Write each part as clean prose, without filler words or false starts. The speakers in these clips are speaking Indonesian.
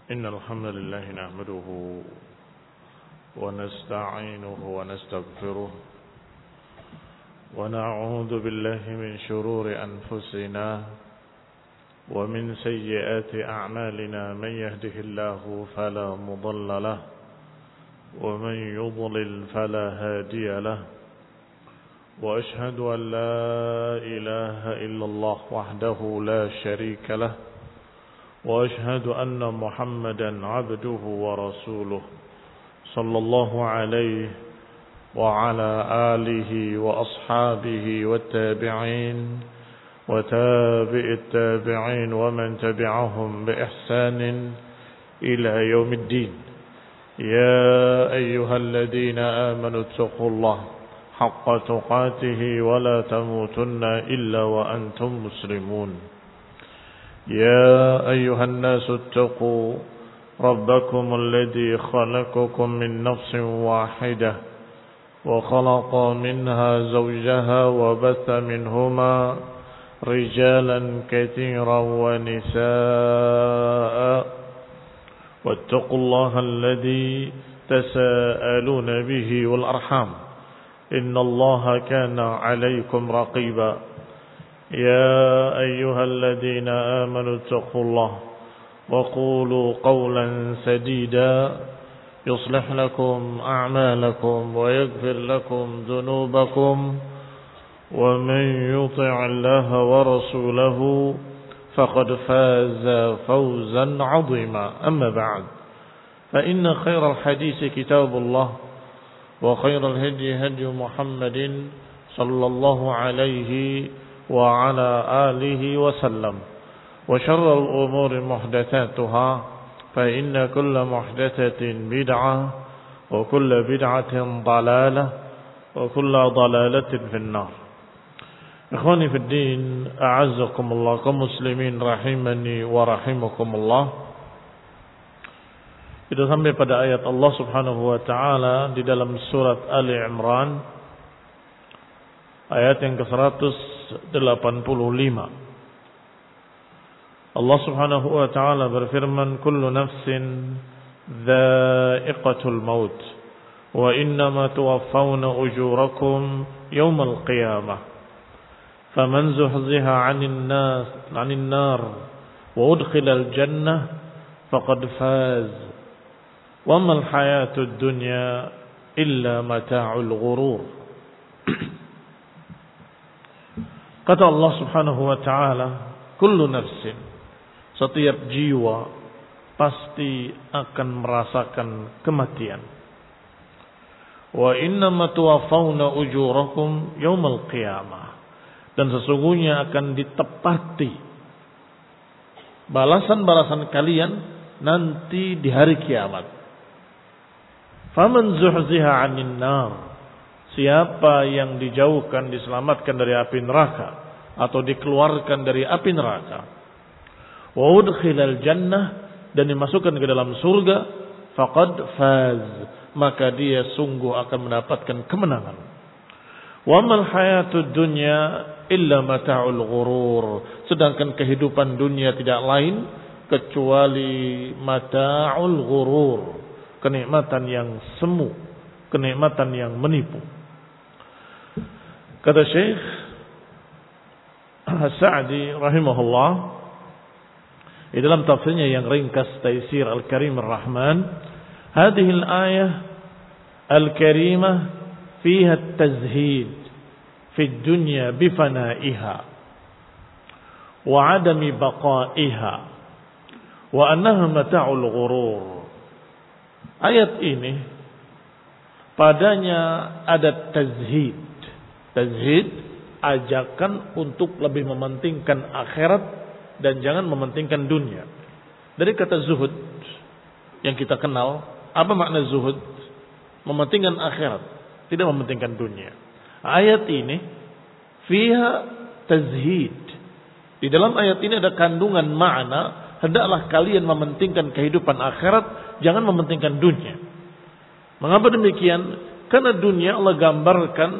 إن الحمد لله نحمده ونستعينه ونستغفره ونعوذ بالله من شرور أنفسنا ومن سيئات أعمالنا من يهده الله فلا مضل له ومن يضلل فلا هادي له وأشهد أن لا إله إلا الله وحده لا شريك له وأشهد أن محمدا عبده ورسوله صلى الله عليه وعلى آله وأصحابه والتابعين وتابع التابعين ومن تبعهم بإحسان إلى يوم الدين يا أيها الذين آمنوا اتقوا الله حق تقاته ولا تموتن إلا وأنتم مسلمون يا أيها الناس اتقوا ربكم الذي خلقكم من نفس واحدة وخلق منها زوجها وبث منهما رجالا كثيرا ونساء واتقوا الله الذي تساءلون به والأرحام إن الله كان عليكم رقيبا يا أيها الذين آمنوا اتقوا الله وقولوا قولا سديدا يصلح لكم أعمالكم ويغفر لكم ذنوبكم ومن يطع الله ورسوله فقد فاز فوزا عظيما أما بعد فإن خير الحديث كتاب الله وخير الهدي هدي محمد صلى الله عليه وعلى آله وسلم وشر الأمور محدثاتها فإن كل محدثة بدعة وكل بدعة ضلالة وكل ضلالة في النار. إخواني في الدين أعزكم الله كمسلمين رحمني ورحمكم الله. Kita sampai pada ayat Allah Subhanahu wa taala di dalam surat Ali Imran ayat yang ke-185. Allah Subhanahu wa taala berfirman, kullu nafsin dha'iqatul maut wa innama tuwaffawna ujurakum yawmal qiyamah faman zuhziha 'anil nar wa udkhilal jannah faqad faz wa mal hayatud dunya illa mata'ul ghurur. Kata Allah Subhanahu wa taala, kullu nafsin, setiap jiwa pasti akan merasakan kematian. Wa innama tuwaffawna ujurakum yaumal qiyamah, dan sesungguhnya akan ditepati balasan-balasan kalian nanti di hari kiamat. Faman zuhziha 'anil nar, siapa yang dijauhkan, diselamatkan dari api neraka atau dikeluarkan dari api neraka, wa udkhilal jannah, dan dimasukkan ke dalam surga, faqad faz, maka dia sungguh akan mendapatkan kemenangan. Wa mal hayatud dunya illa mata'ul ghurur, sedangkan kehidupan dunia tidak lain kecuali mata'ul ghurur, kenikmatan yang semu, kenikmatan yang menipu. Kata Syekh As-Sa'di rahimahullah di dalam tafsirnya yang ringkas Taisir Al-Karim Ar-Rahman, hadhihi al-ayah al-karimah fiha at-tazhid fi ad-dunya bi fana'iha wa 'adami baqa'iha wa annaha mata'ul ghurur. Ayat ini padanya ada tazhid. Tazhid, ajakan untuk lebih mementingkan akhirat dan jangan mementingkan dunia. Dari kata zuhud yang kita kenal, apa makna zuhud? Mementingkan akhirat, tidak mementingkan dunia. Ayat ini fiha tazhid. Di dalam ayat ini ada kandungan makna, hendaklah kalian mementingkan kehidupan akhirat, jangan mementingkan dunia. Mengapa demikian? Karena dunia Allah gambarkan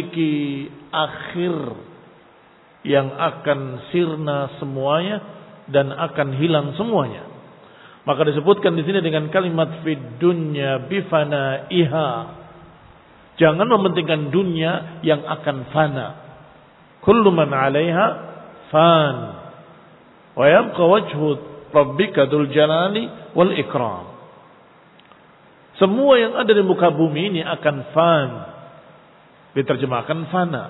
memiliki akhir yang akan sirna semuanya dan akan hilang semuanya. Maka disebutkan di sini dengan kalimat fid dunya bifanaiha. Jangan mementingkan dunia yang akan fana. Kullu man 'alaiha fan. Wa yabqa wajhu rabbika dzul jalali wal ikram. Semua yang ada di muka bumi ini akan fan. Diterjemahkan fana.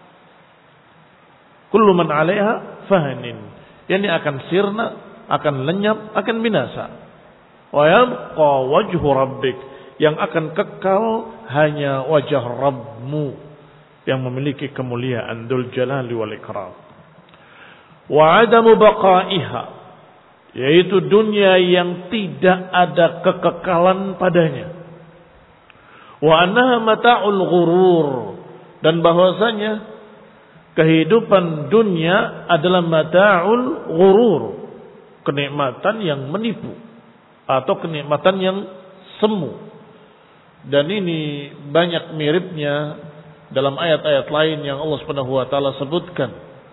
Kullu man 'alaiha fanin. Yani akan sirna, akan lenyap, akan binasa. Wa yabqa wajhu rabbik, yang akan kekal hanya wajah Rabbmu yang memiliki kemuliaan dzul jalali wal ikram. Wa adamu baqaiha, yaitu dunia yang tidak ada kekekalan padanya. Wa annaha mata'ul ghurur, dan bahwasanya kehidupan dunia adalah mata'ul ghurur, kenikmatan yang menipu atau kenikmatan yang semu. Dan ini banyak miripnya dalam ayat-ayat lain yang Allah Subhanahu wa taala sebutkan.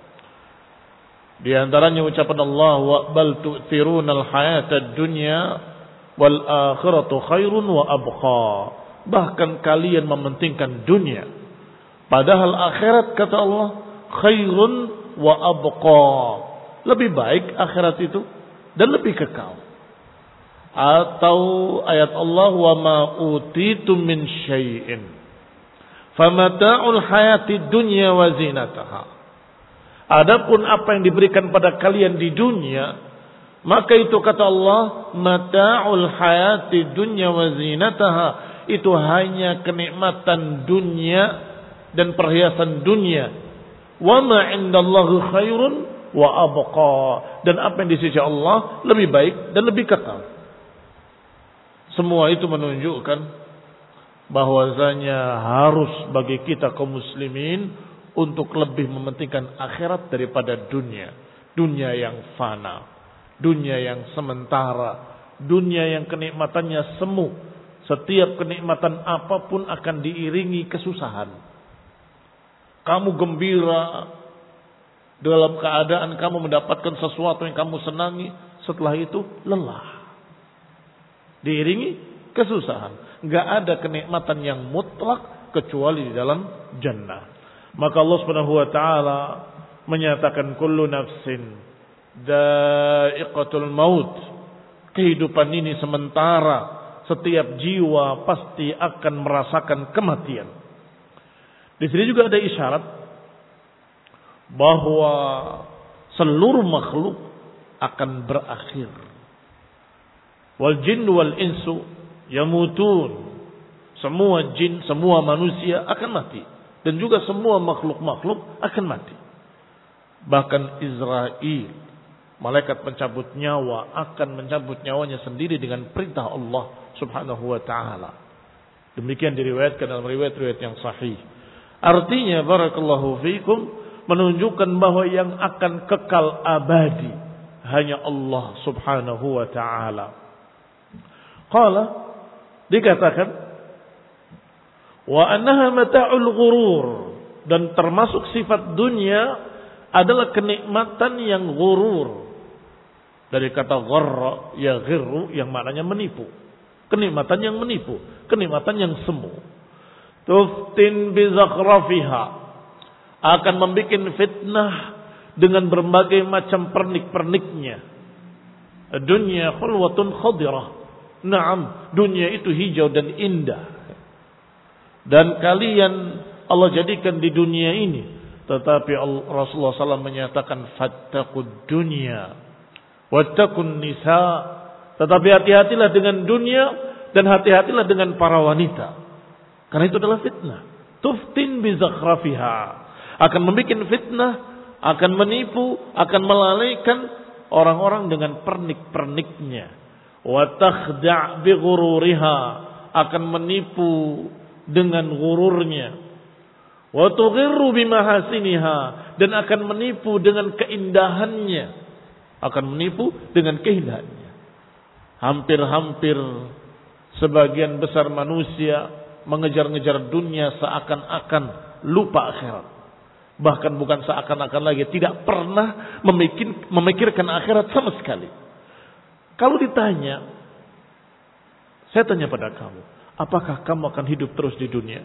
Di antaranya ucapan Allah, wa bal tu'thirunal hayatad dunya wal akhiratu khairun wa abqa. Bahkan kalian mementingkan dunia, padahal akhirat kata Allah khairun wa abqa. Lebih baik akhirat itu dan lebih kekal. Atau ayat Allah, wa ma utitum min syai'in famata'ul hayatid dunya wa zinataha. Adapun apa yang diberikan pada kalian di dunia, maka itu kata Allah, mata'ul hayatid dunya wa zinataha, itu hanya kenikmatan dunia dan perhiasan dunia. Wa ma 'indallahi khairun wa abqa, dan apa yang di sisi Allah lebih baik dan lebih kekal. Semua itu menunjukkan bahwasanya harus bagi kita kaum muslimin untuk lebih mementingkan akhirat daripada dunia. Dunia yang fana, dunia yang sementara, dunia yang kenikmatannya semu. Setiap kenikmatan apapun akan diiringi kesusahan. Kamu gembira dalam keadaan kamu mendapatkan sesuatu yang kamu senangi, setelah itu lelah. Diiringi kesusahan. Enggak ada kenikmatan yang mutlak kecuali di dalam jannah. Maka Allah Subhanahu wa taala menyatakan kullu nafsin dha'iqatul maut. Kehidupan ini sementara. Setiap jiwa pasti akan merasakan kematian. Di sini juga ada isyarat bahwa seluruh makhluk akan berakhir. Wal jin wal insu yamutun. Semua jin, semua manusia akan mati. Dan juga semua makhluk-makhluk akan mati. Bahkan Israel, malaikat pencabut nyawa, akan mencabut nyawanya sendiri dengan perintah Allah Subhanahu wa ta'ala. Demikian diriwayatkan dalam riwayat-riwayat yang sahih. Artinya barakallahu fikum, menunjukkan bahwa yang akan kekal abadi hanya Allah Subhanahu wa ta'ala. Qala, dikatakan, wa annaha mata'ul ghurur, dan termasuk sifat dunia adalah kenikmatan yang ghurur. Dari kata gharra, ya ghirru, yang maknanya menipu. Kenikmatan yang menipu, kenikmatan yang semu. Tuftin bi zakhrafiha, akan membuat fitnah dengan berbagai macam pernik-perniknya. Dunia khulwatun khadirah. Naam, dunia itu hijau dan indah. Dan kalian Allah jadikan di dunia ini. Tetapi Rasulullah SAW menyatakan fattaqud dunya wattaqun nisa. Tetapi hati-hatilah dengan dunia dan hati-hatilah dengan para wanita. Karena itu adalah fitnah. Tuftin bi zakhrafiha, akan membuat fitnah, akan menipu, akan melalaikan orang-orang dengan pernik-perniknya. Wa takhda' bi ghururiha, akan menipu dengan gururnya. Wa tughirru bi mahasiniha, dan akan menipu dengan keindahannya. Akan menipu dengan keindahannya. Hampir-hampir sebagian besar manusia mengejar-ngejar dunia seakan-akan lupa akhirat. Bahkan bukan seakan-akan lagi, tidak pernah memikirkan akhirat sama sekali. Kalau ditanya, saya tanya pada kamu, apakah kamu akan hidup terus di dunia?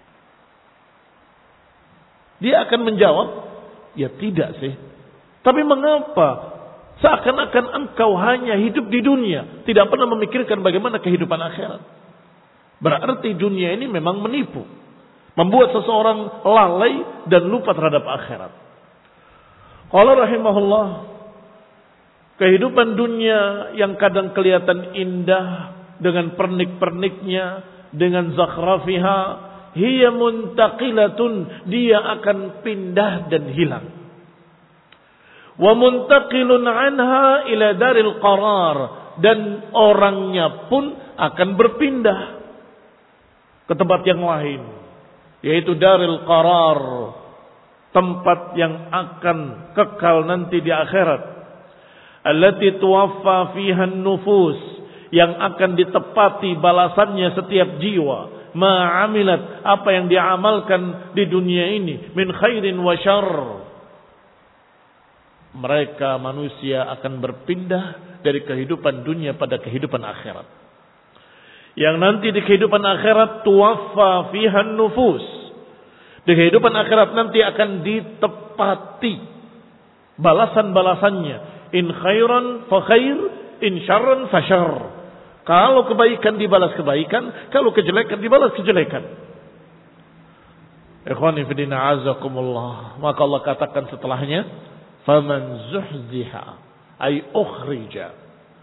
Dia akan menjawab, ya tidak sih. Tapi mengapa? Seakan-akan engkau hanya hidup di dunia, tidak pernah memikirkan bagaimana kehidupan akhirat. Berarti dunia ini memang menipu, membuat seseorang lalai dan lupa terhadap akhirat. Qala rahimahullah, kehidupan dunia yang kadang kelihatan indah dengan pernik-perniknya, dengan zakhrafiha, hiya muntaqilatun, dia akan pindah dan hilang. Wa muntaqilun anha ila daril qarar, dan orangnya pun akan berpindah ke tempat yang lain, yaitu daril qarar, tempat yang akan kekal nanti di akhirat. Allati tuwaffa fiha an-nufus, yang akan ditepati balasannya setiap jiwa. Ma'amilat, apa yang diamalkan di dunia ini, min khairin wa syarr. Mereka manusia akan berpindah dari kehidupan dunia pada kehidupan akhirat. Yang nanti di kehidupan akhirat tuwaffa fiha an-nufus. Di kehidupan akhirat nanti akan ditepati balasan-balasannya. In khairan fa khair, in syarran fa syarr. Kalau kebaikan dibalas kebaikan, kalau kejelekan dibalas kejelekan. Ikhwani fi din a'azakumullah. Maka Allah katakan setelahnya, faman zuhziha ay ukhrija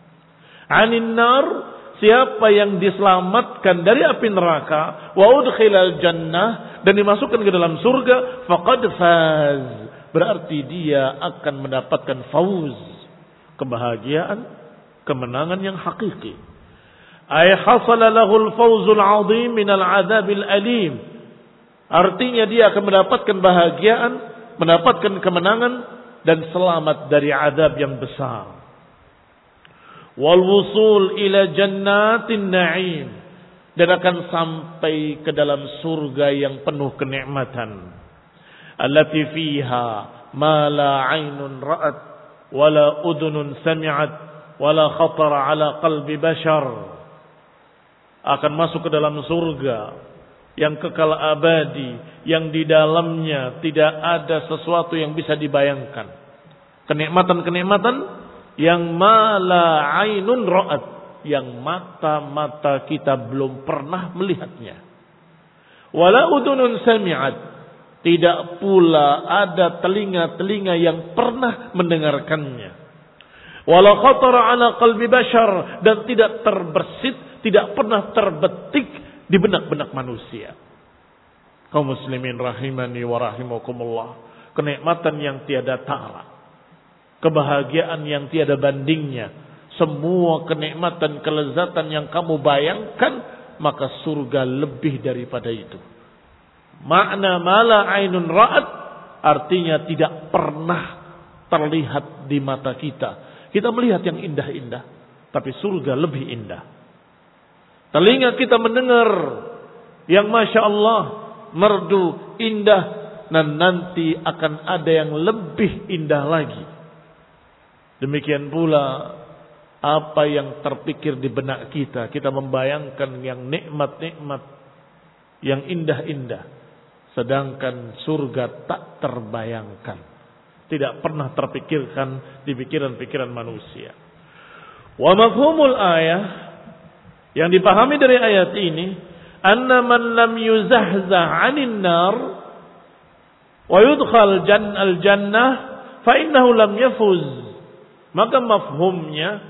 'anil nar, siapa yang diselamatkan dari api neraka, wa udkhilal jannah, dan dimasukkan ke dalam surga, faqad faz, berarti dia akan mendapatkan fauz, kebahagiaan, kemenangan yang hakiki. Ay hasala lahul fawzul 'azim minal 'adzabil alim, artinya dia akan mendapatkan bahagiaan, mendapatkan kemenangan dan selamat dari azab yang besar. Wal wusul ila jannatin na'im, dan akan sampai ke dalam surga yang penuh kenikmatan. Allati fiha ma la 'ainun ra'at wala udhunun sami'at wala khatara 'ala qalbi bashar. Akan masuk ke dalam surga yang kekal abadi, yang di dalamnya tidak ada sesuatu yang bisa dibayangkan. Kenikmatan-kenikmatan yang mala ainun ra'at, yang mata-mata kita belum pernah melihatnya. Wala udunun sami'at, tidak pula ada telinga-telinga yang pernah mendengarkannya. Wala khatara ala qalbi bashar, dan tidak terbersit, tidak pernah terbetik di benak-benak manusia. Kaum muslimin rahimani wa rahimakumullah, kenikmatan yang tiada tara, kebahagiaan yang tiada bandingnya, semua kenikmatan, kelezatan yang kamu bayangkan, maka surga lebih daripada itu. Makna mala ainun ra'at, artinya tidak pernah terlihat di mata kita. Kita melihat yang indah-indah, tapi surga lebih indah. Telinga kita mendengar yang Masya Allah, merdu, indah, dan nanti akan ada yang lebih indah lagi. Demikian pula apa yang terpikir di benak kita, kita membayangkan yang nikmat-nikmat, yang indah-indah, sedangkan surga tak terbayangkan, tidak pernah terpikirkan di pikiran-pikiran manusia. Wa mafhumul ayah, yang dipahami dari ayat ini, anna man lam yuzahzah 'anil nar wa yudkhal al-jannah fa innahu lam yafuz. Maka mafhumnya,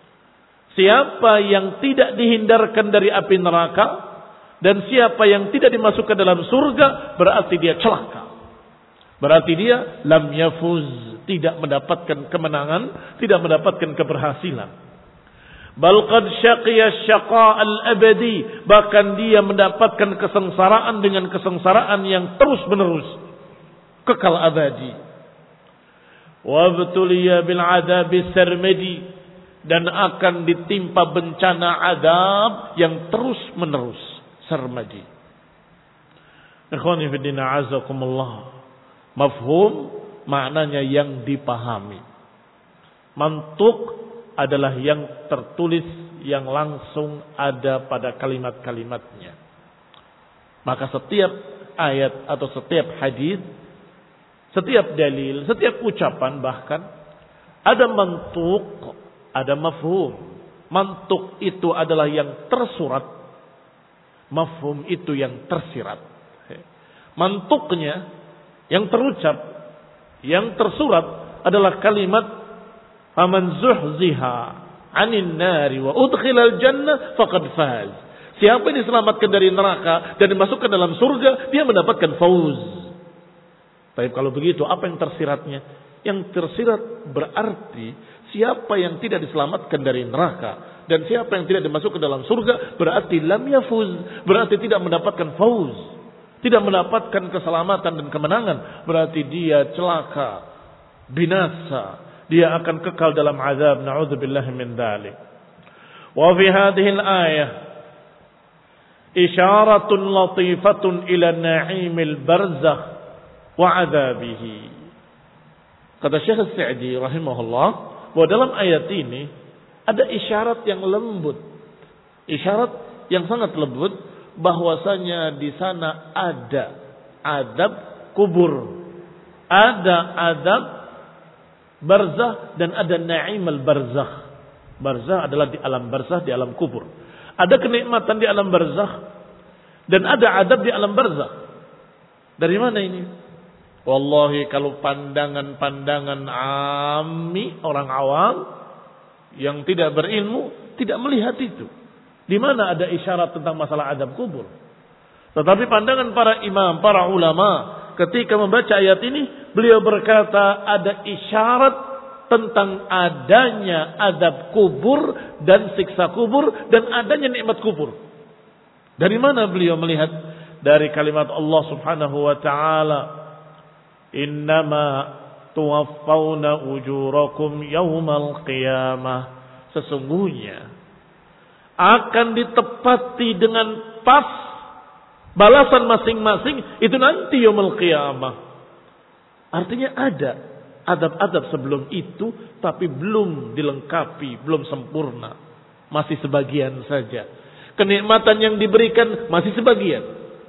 siapa yang tidak dihindarkan dari api neraka dan siapa yang tidak dimasukkan dalam surga, berarti dia celaka. Berarti dia lam yafuz, tidak mendapatkan kemenangan, tidak mendapatkan keberhasilan. Bal qad syaqiya syaqa al-abadi, bahkan dia mendapatkan kesengsaraan dengan kesengsaraan yang terus-menerus, kekal abadi. Wa btuliya bil adabi sarmadi, dan akan ditimpa bencana adab yang terus-menerus, sarmadi. Ikhwani fi din a'azakumullah, Mafhum maknanya yang dipahami. Mantuk adalah yang tertulis, yang langsung ada pada kalimat-kalimatnya. Maka setiap ayat atau setiap hadis, setiap dalil, setiap ucapan bahkan ada mantuk, ada mafhum. Mantuk itu adalah yang tersurat, mafhum itu yang tersirat. Mantuknya yang terucap, yang tersurat adalah kalimat faman zuhziha 'anil nari wa udkhilal jannah faqad faz. Siapa yang diselamatkan dari neraka dan dimasukkan dalam surga, dia mendapatkan fauz. Tapi kalau begitu, apa yang tersiratnya? Yang tersirat berarti siapa yang tidak diselamatkan dari neraka dan siapa yang tidak dimasukkan dalam surga berarti lam yafuz, berarti tidak mendapatkan fauz. Tidak mendapatkan keselamatan dan kemenangan, berarti dia celaka, binasa, dia akan kekal dalam azab. Na'udzubillahi min dzalik. Wa fi hadhihi al-ayah isyaratun latifatun ila na'imil barzakh wa 'adzabihi. Kata Syekh As-Sa'di rahimahullah, bahwa dalam ayat ini ada isyarat yang lembut, isyarat yang sangat lembut, bahwasanya di sana ada azab kubur, ada azab barzakh dan ada na'im al-barzakh. Barzakh adalah di alam barzakh, di alam kubur. Ada kenikmatan di alam barzakh dan ada azab di alam barzakh. Dari mana ini? Wallahi kalau pandangan-pandangan ammi, orang awam yang tidak berilmu tidak melihat itu. Di mana ada isyarat tentang masalah azab kubur. Tetapi pandangan para imam, para ulama ketika membaca ayat ini, beliau berkata ada isyarat tentang adanya azab kubur dan siksa kubur dan adanya nikmat kubur. Dari mana beliau melihat? Dari kalimat Allah Subhanahu wa taala, innama tuwaffawna ujurakum yawmal qiyamah. Sesungguhnya akan ditepati dengan pas balasan masing-masing itu nanti yaumul qiyamah. Artinya ada adab-adab sebelum itu tapi belum dilengkapi, belum sempurna, masih sebagian saja. Kenikmatan yang diberikan masih sebagian,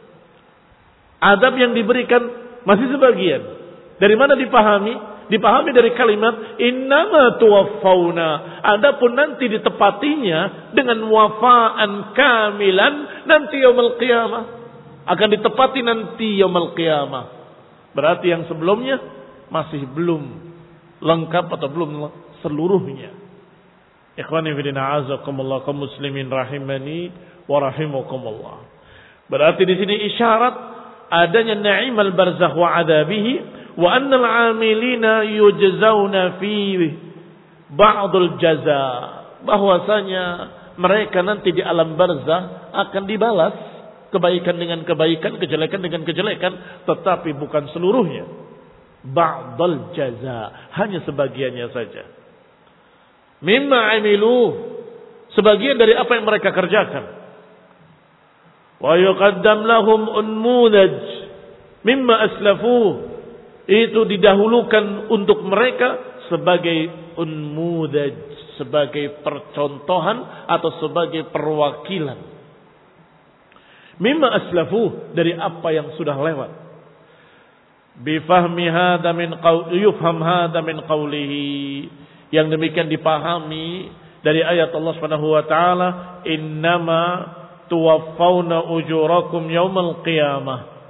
adab yang diberikan masih sebagian. Dari mana dipahami? Dipahami dari kalimat innama tuwaffawna. Adapun nanti ditepatinya dengan wafaan kamilan nanti yaumul qiyamah. Akan ditepati nanti yaumul qiyamah. Berarti yang sebelumnya masih belum lengkap atau belum seluruhnya. Ikhwani fillah azakumullah kaum muslimin rahimani wa rahimakumullah. Berarti di sini isyarat adanya na'imal barzakh wa adabihi. Wa annal 'amilina yujzauna fi ba'dul jaza, bahwasanya mereka nanti di alam barzakh akan dibalas kebaikan dengan kebaikan, kejelekan dengan kejelekan, tetapi bukan seluruhnya. Ba'dul jaza, hanya sebagiannya saja. Mimma 'amilu, sebagian dari apa yang mereka kerjakan. Wa yuqaddam lahum unmudaj mimma aslafuh, itu didahulukan untuk mereka sebagai unmudaj, sebagai percontohan atau sebagai perwakilan. Mimma aslafu, dari apa yang sudah lewat. Bifahmi hadza min qauli yufham hadza min qaulihi, yang demikian dipahami dari ayat Allah Subhanahu wa taala, innama tuwaffawna ujurakum yaumal qiyamah.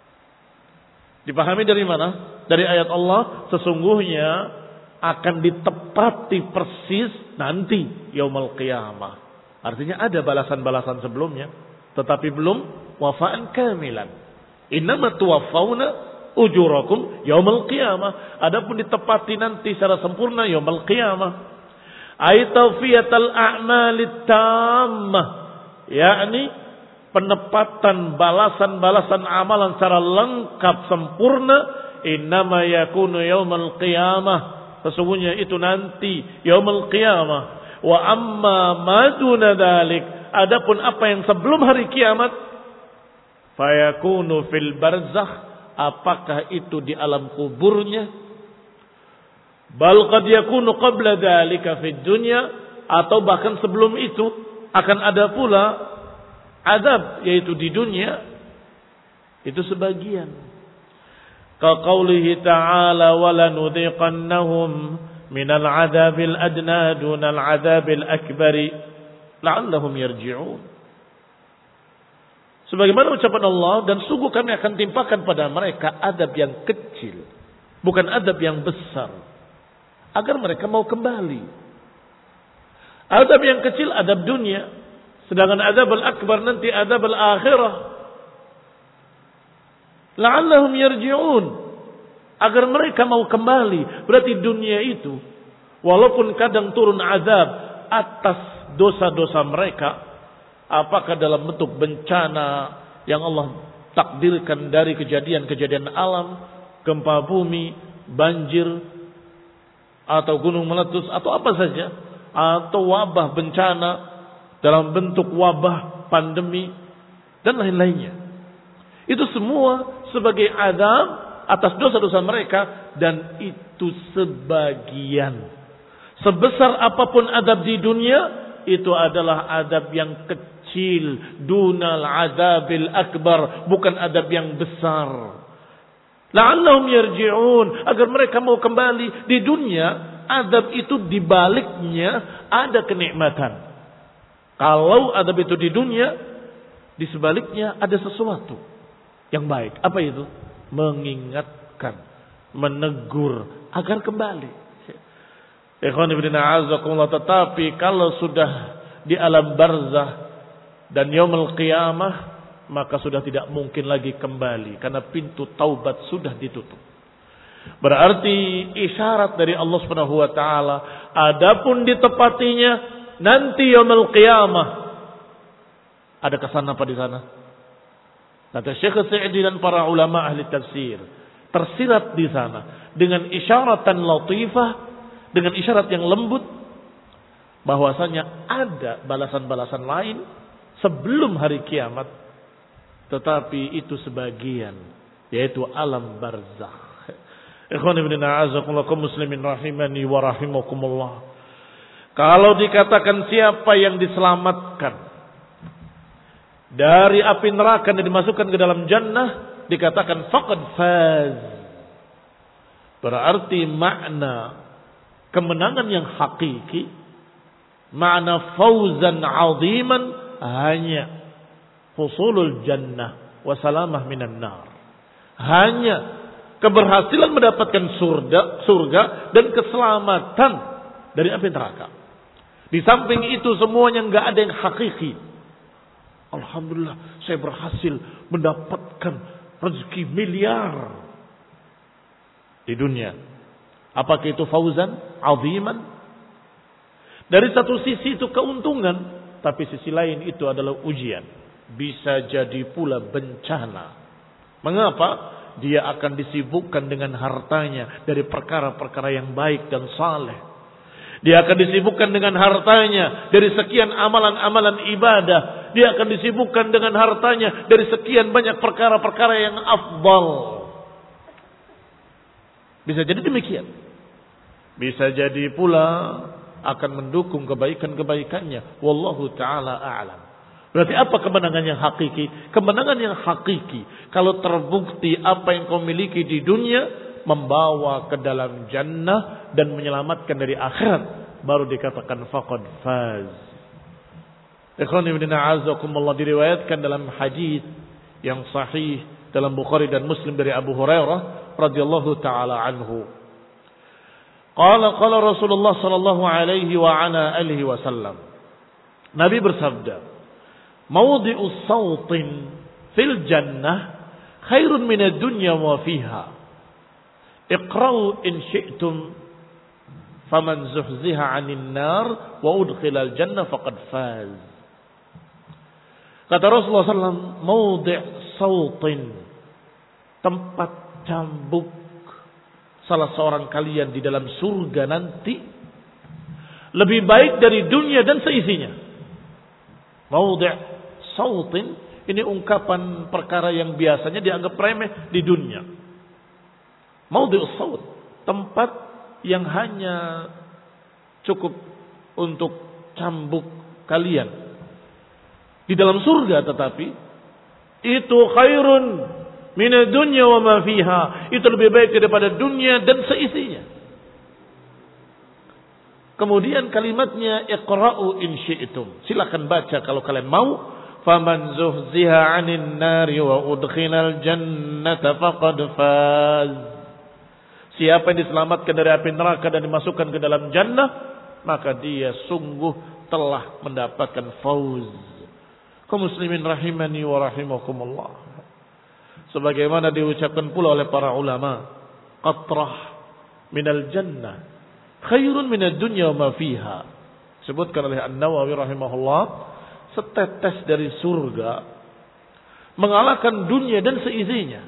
Dipahami dari mana? Dari ayat Allah, sesungguhnya akan ditepati persis nanti yaumul qiyamah. Artinya ada balasan-balasan sebelumnya, tetapi belum wafaan kamilan. Innama tuwaffawna ujurakum yaumul qiyamah. Adapun ditepati nanti secara sempurna yaumul qiyamah. Ay tawfiyatal a'malit tammah, yakni penepatan balasan-balasan amalan secara lengkap sempurna, innama yakunu yaumul qiyamah, sesungguhnya itu nanti yaumul qiyamah. Wa amma ma duna dzalik, adapun apa yang sebelum hari kiamat, fayakunu fil barzakh, apakah itu di alam kuburnya, bal qad yakunu qabla dzalika fid dunya, atau bahkan sebelum itu akan ada pula azab yaitu di dunia. Itu sebagian. Ka qaulihi ta'ala wa lanudhiqannahum minal 'adzabil adna dunal 'adzabil akbari la'allahum yarji'un. Sebagaimana ucapan Allah, dan sungguh kami akan timpakan pada mereka adab yang kecil, bukan adab yang besar, agar mereka mau kembali. Adab yang kecil adab dunia, sedangkan adab al-akbar nanti adab al-akhirah. La'allahum yarji'un, agar mereka mau kembali. Berarti dunia itu walaupun kadang turun azab atas dosa-dosa mereka, apakah dalam bentuk bencana yang Allah takdirkan dari kejadian-kejadian alam, gempa bumi, banjir, atau gunung meletus, atau apa saja, atau wabah bencana dalam bentuk wabah, pandemi, dan lain-lainnya. Itu semua sebagai azab atas dosa-dosa mereka, dan itu sebagian. Sebesar apapun azab di dunia, itu adalah azab yang kecil, dunal azabil akbar, bukan azab yang besar. La'allahum yarji'un, agar mereka mau kembali. Di dunia azab itu dibaliknya ada kenikmatan. Kalau azab itu di dunia, di sebaliknya ada sesuatu yang baik. Apa itu? Mengingatkan, menegur agar kembali. Ikhwan ibn a'azakumullah, tetapi kalau sudah di alam barzah dan yaumul qiyamah, maka sudah tidak mungkin lagi kembali, karena pintu taubat sudah ditutup. Berarti isyarat dari Allah Subhanahu wa taala, adapun ditepatinya nanti yaumul qiyamah. Ada kesan apa di sana? Kata Syekh Sa'di dan para ulama ahli tafsir, tersirat di sana dengan isyaratan latifah, dengan isyarat yang lembut, bahwasanya ada balasan-balasan lain sebelum hari kiamat, tetapi itu sebagian, yaitu alam barzakh. Ikhwan ibn a'azakumullah kaum muslimin rahimani wa rahimakumullah. Kalau dikatakan siapa yang diselamatkan dari api neraka dan dimasukkan ke dalam jannah, dikatakan faqad faz. Berarti makna kemenangan yang hakiki, makna fauzan aziman, hanya husulul jannah wa salamah minan nar. Hanya keberhasilan mendapatkan surga dan keselamatan dari api neraka. Di samping itu semuanya enggak ada yang hakiki. Alhamdulillah, saya berhasil mendapatkan rezeki miliar di dunia. Apakah itu fauzan aziman? Dari satu sisi itu keuntungan, tapi sisi lain itu adalah ujian. Bisa jadi pula bencana. Mengapa? Dia akan disibukkan dengan hartanya dari perkara-perkara yang baik dan saleh. Dia akan disibukkan dengan hartanya dari sekian amalan-amalan ibadah. Dia akan disibukkan dengan hartanya dari sekian banyak perkara-perkara yang afdal. Bisa jadi demikian. Bisa jadi pula akan mendukung kebaikan-kebaikannya. Wallahu ta'ala a'lam. Berarti apa kemenangan yang hakiki? Kemenangan yang hakiki, kalau terbukti apa yang kau miliki di dunia membawa ke dalam jannah dan menyelamatkan dari akhirat, baru dikatakan faqad faz. Ikhwan ibn a'azakumullah, diriwayatkan dalam hadis yang sahih dalam Bukhari dan Muslim dari Abu Hurairah radhiyallahu taala anhu. Qala Rasulullah sallallahu alaihi wa ala alihi wasallam. Nabi bersabda, "Mawdi'us sautin fil jannah khairun minad dunya wa fiha. Iqra'u in syi'tum faman zuhziha 'anil nar wa udkhilal jannah faqad faz." Kata Rasulullah SAW, mawdi' sautin, tempat cambuk salah seorang kalian di dalam surga nanti lebih baik dari dunia dan seisinya. Mawdi' sautin Ini ungkapan perkara yang biasanya dianggap remeh di dunia. Maudhi'us shaut, tempat yang hanya cukup untuk cambuk kalian. Di dalam surga tetapi itu khairun minad dunya wa ma fiha. Itu lebih baik daripada dunia dan seisinya. Kemudian kalimatnya iqra'u in syi'tum. Silakan baca kalau kalian mau. Faman zuhziha 'anil nari wa udkhilal jannata faqad faz. Siapa yang diselamatkan dari api neraka dan dimasukkan ke dalam jannah, maka dia sungguh telah mendapatkan fauz. Kaum muslimin rahimani wa rahimakumullah. Sebagaimana diucapkan pula oleh para ulama, qatrah minal jannah khairun minad dunya wa ma fiha. Sebutkan oleh An-Nawawi rahimahullah, setetes dari surga mengalahkan dunia dan seisinya.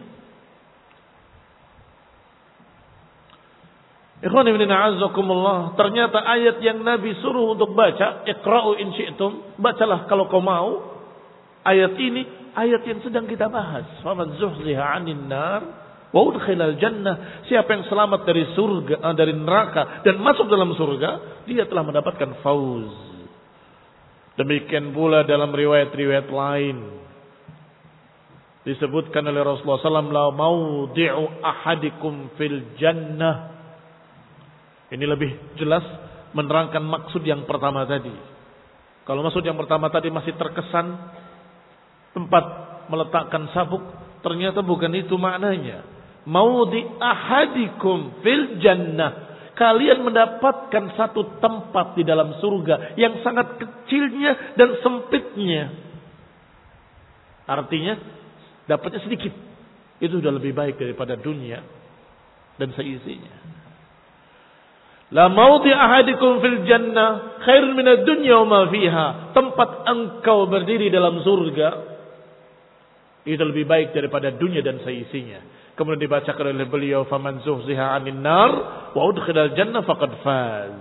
Ikhwan ibn a'azzakumullah, ternyata ayat yang Nabi suruh untuk baca, iqra'u in syi'tum, bacalah kalau kau mau. Ayat ini ayat yang sedang kita bahas. Faman zuhziha 'anil nar wa udkhilal jannah. Siapa yang selamat dari surga, dari neraka dan masuk dalam surga, dia telah mendapatkan fauz. Demikian pula dalam riwayat-riwayat lain disebutkan oleh Rasulullah SAW, la maudi'u ahadikum fil jannah. Ini lebih jelas menerangkan maksud yang pertama tadi. Kalau maksud yang pertama tadi masih terkesan tempat meletakkan sabuk, ternyata bukan itu maknanya. Maudi ahadikum fil jannah. Kalian mendapatkan satu tempat di dalam surga yang sangat kecilnya dan sempitnya. Artinya dapatnya sedikit. Itu sudah lebih baik daripada dunia dan seisinya. La maudi ahadikum fil jannah khairun minad dunya wa ma fiha. Tempat engkau berdiri dalam surga itu lebih baik daripada dunia dan seisinya. Kemudian dibacakan oleh beliau, faman zuhziha 'anil nar wa udkhilal jannah faqad faz.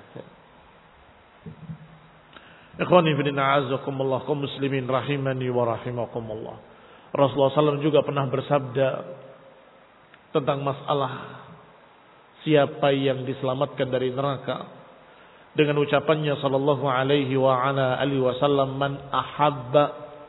Ikhwani fillah a'azzakumullah, kaum muslimin rahimani wa rahimakumullah. Rasulullah SAW juga pernah bersabda tentang masalah siapa yang diselamatkan dari neraka dengan ucapannya sallallahu alaihi wa ala alihi wasallam, man ahabba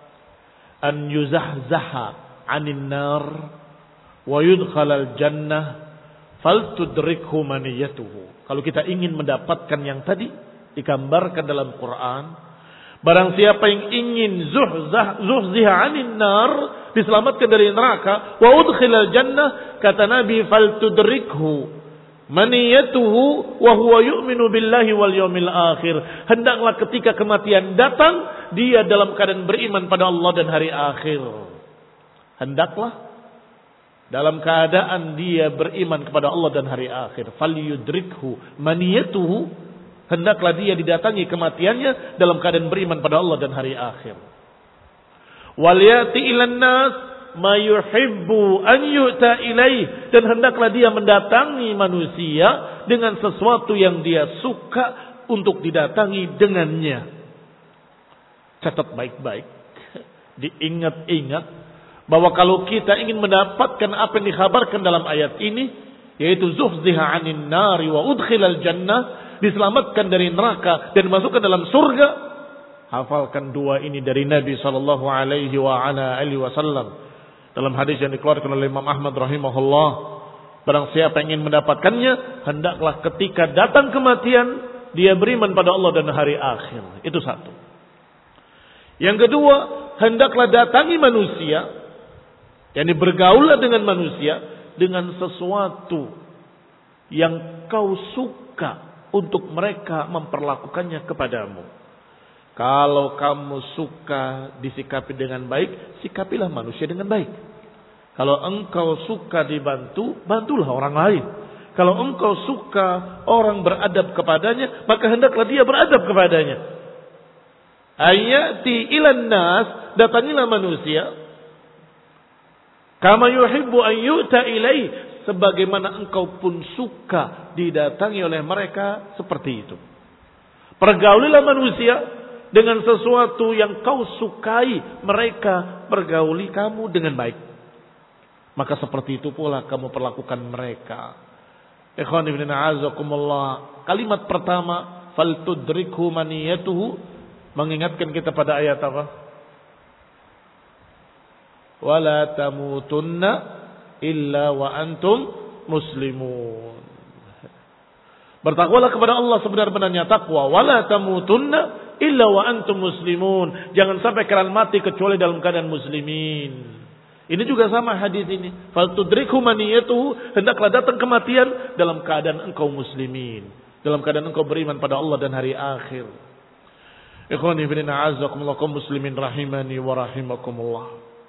an yuzahzaha 'anil nar wa yudkhalal jannah faltudrikhu maniyatuhu. Kalau kita ingin mendapatkan yang tadi digambarkan dalam Quran, barang siapa yang ingin zuhziha 'anil nar, diselamatkan dari neraka, wa udkhilal jannah, kata Nabi, faltudrikhu maniyatuhu wa huwa yu'minu billahi wal yawmil akhir. Hendaklah ketika kematian datang, dia dalam keadaan beriman pada Allah dan hari akhir. Hendaklah dalam keadaan dia beriman kepada Allah dan hari akhir. Falyudrikhu maniyatuhu, hendaklah dia didatangi kematiannya dalam keadaan beriman pada Allah dan hari akhir. Wal yati ilan nas ma yuhibbu an yu'ta ilaih, dan hendaklah dia mendatangi manusia dengan sesuatu yang dia suka untuk didatangi dengannya. Catat baik-baik, diingat-ingat bahwa kalau kita ingin mendapatkan apa yang dikhabarkan dalam ayat ini, yaitu zuhziha 'anil nari wa udkhilal jannah, diselamatkan dari neraka dan dimasukkan dalam surga, hafalkan dua ini dari Nabi sallallahu alaihi wa ala alihi wasallam. Dalam hadis yang dikeluarkan oleh Imam Ahmad rahimahullah, barang siapa yang ingin mendapatkannya, hendaklah ketika datang kematian dia beriman pada Allah dan hari akhir. Itu satu. Yang kedua, hendaklah datangi manusia, yakni bergaullah dengan manusia dengan sesuatu yang kau suka untuk mereka memperlakukannya kepadamu. Kalau kamu suka disikapi dengan baik, sikapilah manusia dengan baik. Kalau engkau suka dibantu, bantulah orang lain. Kalau engkau suka orang beradab kepadanya, maka hendaklah dia beradab kepadanya. Ayati ilan nas, datangilah manusia. Kama yuhibbu an yu'ta ilaih, sebagaimana engkau pun suka didatangi oleh mereka, seperti itu. Pergaulilah manusia dengan sesuatu yang kau sukai, mereka pergauli kamu dengan baik. Maka seperti itu pula kamu perlakukan mereka. Ikhwan ibn a'azakumullah. Kalimat pertama, faltudrikhu maniyatuhu, mengingatkan kita pada ayat apa? Wala tamutunna illa wa antum muslimun. Bertakwalah kepada Allah sebenar-benarnya takwa. Wala tamutunna illa wa antum muslimun. Jangan sampai kalian mati kecuali dalam keadaan muslimin. Ini juga sama hadis ini. Faltudrikhu maniyatuhu, hendaklah datang kematian dalam keadaan engkau muslimin, dalam keadaan engkau beriman pada Allah dan hari akhir. Ikhwani fillah a'azzakumullah kaum muslimin rahimani wa rahimakumullah.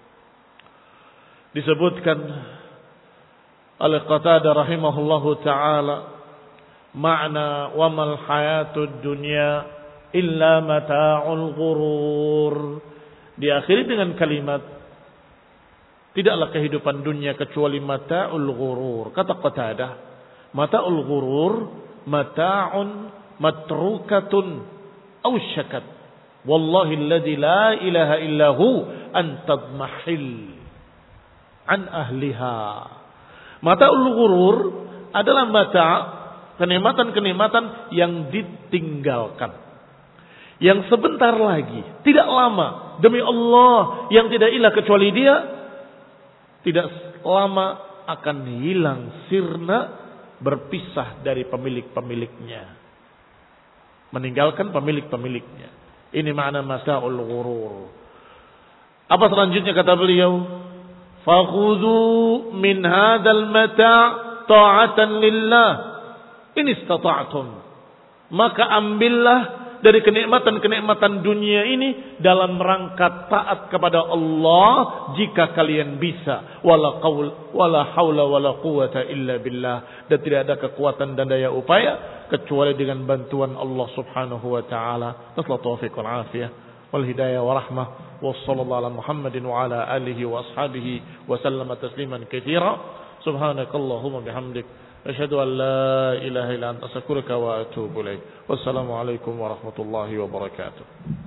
Disebutkan oleh Qatadah rahimahullahu taala, makna wa mal hayatud dunya illa mata'ul ghurur. Diakhiri dengan kalimat, tidaklah kehidupan dunia kecuali mata'ul ghurur. Kata Qatadah, mata'ul ghurur mata'un matrukatun aw syakat. Wallahi alladhi la ilaha illahu an tadmahil an ahliha. Mata'ul ghurur adalah mata' kenikmatan-kenikmatan yang ditinggalkan, yang sebentar lagi, tidak lama, demi Allah yang tidak ilah kecuali Dia, tidak lama akan hilang sirna, berpisah dari pemilik-pemiliknya, meninggalkan pemilik-pemiliknya. Ini makna mata'ul ghurur. Apa selanjutnya kata beliau? Fakhudhu min hadzal mata' ta'atan lillah in istata'tum. Maka ambillah dari kenikmatan-kenikmatan dunia ini dalam rangka taat kepada Allah jika kalian bisa. Wala haula wala quwwata illa billah. Dan tidak ada kekuatan dan daya upaya kecuali dengan bantuan Allah Subhanahu wa taala. Nasallahu taufiq wal afiyah wal hidayah wa rahmah. Wassallallahu ala Muhammadin wa ala alihi wa ashabihi wa sallama tasliman katsira. Subhanakallahumma bihamdik asyhadu an la ilaha illa anta astaghfiruka wa atubu ilaik. Wassalamu alaikum warahmatullahi wabarakatuh.